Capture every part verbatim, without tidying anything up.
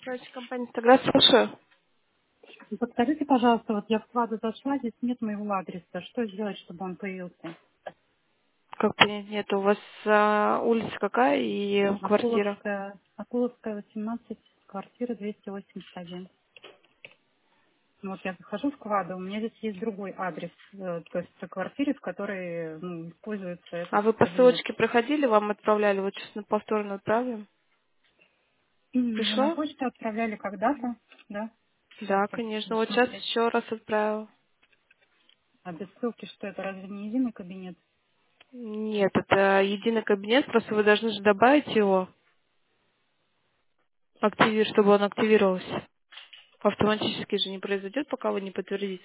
Короче, компания «Инстаграм», слушаю. Подскажите, пожалуйста, вот я в вкладу зашла, здесь нет моего адреса. Что сделать, чтобы он появился? Как понять, нет, у вас а, улица какая и квартира? Акуловская, Акуловская, восемнадцать, квартира двести восемьдесят один. Ну, вот я захожу в вкладу, у меня здесь есть другой адрес, э, то есть в квартире, в которой ну, используется А этот вы по кабинет. ссылочке проходили, вам отправляли? Вот сейчас на повторно отправим. М, Вы на Пришло? почту отправляли когда-то, да? Сейчас Да, я конечно. буду Вот сейчас смотреть. еще раз отправил. А без ссылки что это, разве не единый кабинет? Нет, это единый кабинет, просто вы должны же добавить его, активировать, чтобы он активировался. Автоматически же не произойдет, пока вы не подтвердите.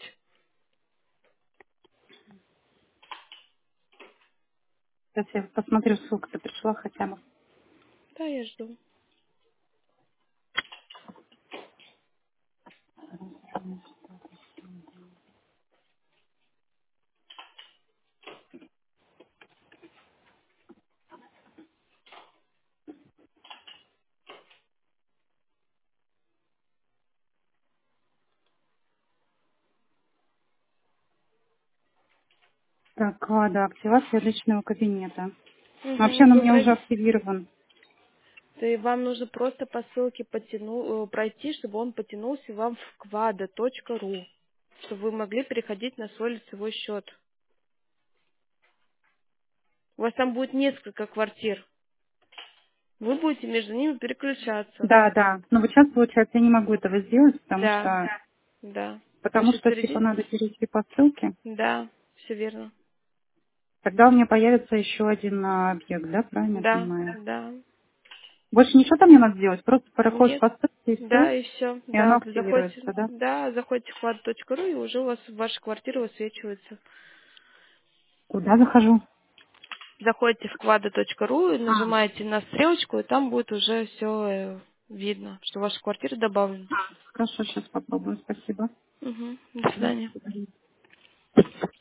Сейчас я посмотрю, ссылка-то пришла хотя бы. Да, я жду. Так, ладно, активация личного кабинета. Вообще Угу, он у вы меня уже пройдите. активирован. То есть вам нужно просто по ссылке потяну, э, пройти, чтобы он потянулся вам в квада точка ру, чтобы вы могли переходить на свой лицевой счет. У вас там будет несколько квартир. Вы будете между ними переключаться. Да, да. Но вот сейчас, получается, я не могу этого сделать, потому Да, что, да. Вы потому сейчас что, типа, перейдите? надо перейти по ссылке. Да, все верно. Тогда у меня появится еще один а, объект, да, правильно я Да, понимаю? да. Больше ничего там не надо делать, просто проходишь Нет. по ссылке и Да, все, и все. и оно Да, заходите, активируется, да? да, заходите в квад точка ру, и уже у вас ваша квартира высвечивается. Куда захожу? Заходите в квада точка ру и А, нажимаете на стрелочку, и там будет уже все видно, что ваша квартира добавлена. хорошо, сейчас попробуем, спасибо. Угу. До До свидания. свидания.